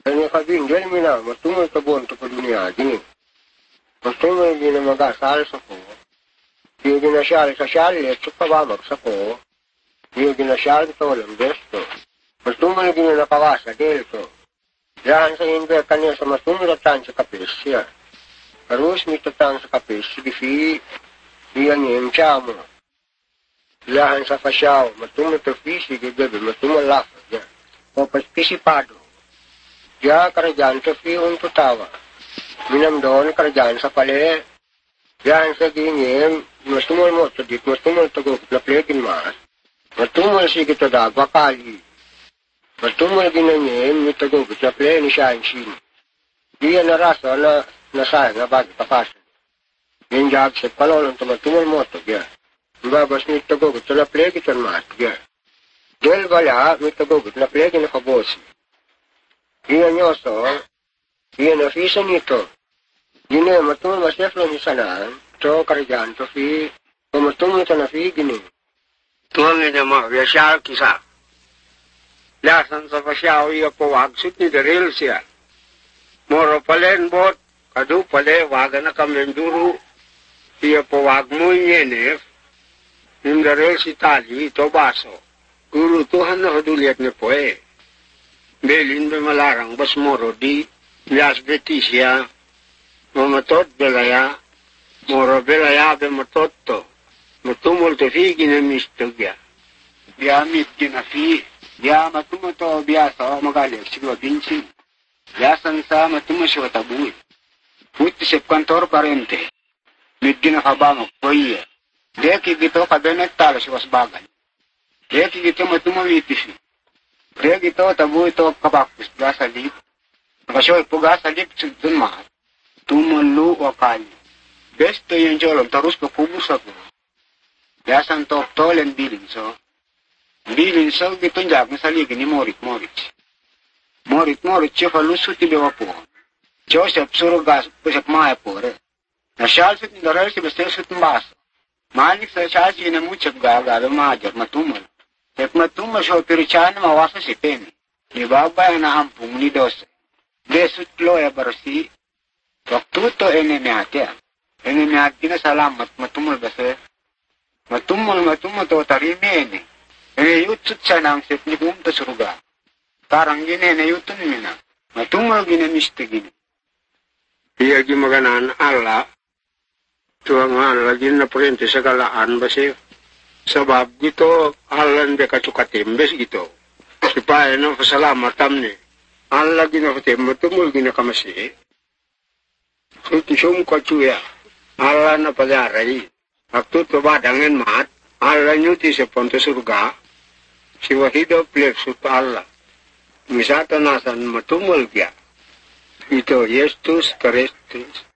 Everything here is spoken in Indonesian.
Kanya kabinggel mina, matumol tabon to dunia gini. Matumol gina magasal sa ko. Yung ginasyal sa syalit, supababag sa ko. Yung ginasyal ito, walang besto. Matumol gina nakawasa, delto. Yahan sa inver kanya sa matumulatan sa kapis siya. Harus mitatan sa kapis, gifi, iyan yung chamo. Yahan sa pasyaw, matumol to fisi, gigabi, matumol lafa, ya. O paspisipado. Ya kerajaan sa fi untuk tawa. Minam doon kerajaan sa pale. Yahan sa ginyem, matumol mo to dik, matumol to go, naplekin mas. Matumol si kita dagwa kali. Matumol ginanyem, mitago, naple ni siya ang sin. Diyan na rasa na nasayang na bagi papasan. Yung jag sa palolong to matumol mo to, ya. Babas mitago, naple kita mas, ya. Del bala, mitago, naple kita kabosi. Diyan nyo so, diyan na fisa nito. Diyan na matumol maseflo ni sanaan, to kerajaan to fi, matumol to na fi gini. Tuhan niya mo, biasyal kisa. Lasan sa pasyaw iya po wagsut ni Daril siya. Moro palen bot, kadu pale waga na kamenduru, iya po wag mo yenef, yung Daril si Tali, ito baso. Guru Tuhan na kaduliat niya po eh. Belin be malarang bas moro di, bias betisya, mamatot belaya, moro belaya be matot to. Matumol to fi ginamistog ya. Biamit ginafi. Ya matumo to biasa magaling siguro binsin. Biasan sa matumo siya tabuy. Puti sa kantor parente. Midgina kabamok poiya. Deki gito kabenet talo siya wasbagan. Deki gito matumo witisi. Deki gito tabuy to kabakpus biasa lip. Nakasyoy po gasa lip sudun mahal. Tumulu wakali. Besto yung jolom tarus pa kubus ako. Biasan to tolen bilin so. Bilin so gitunjak na saligi ni Morit. Morit siya falusut ni bewa po. Joseph surugas pusap maya po re. Na shalsut ni Darel si Bastel sut mbaso. Malik sa shalsi na muchap gagalo majar matumol. Sep matumol siya pirichan na mawasa si Pen. Ni babay na hampung ni Dose. Desut lo ya barsi. Waktuto enemihati. Enemihati na salamat matumol base. Matumol to tarimene. Yutut sa nang sep ni kumta suruga. Tarang gine na yutun mina. Matumol gine miste gine. Iya gimaganan Allah. Tuang Allah gine na perente sagalaan basi. Sabab gitu Allah nde kacukatimbes gitu. Supaya na pasalamatan ni. Allah gine katim matumol gine kamasi. Sutisum kacuya. Allah na padaray. Waktu tu badangin mat. Allah nyuti sa ponto surga. Si wahido plexut Allah. Misata nasan matumol kya. Ito Yesus Kristus.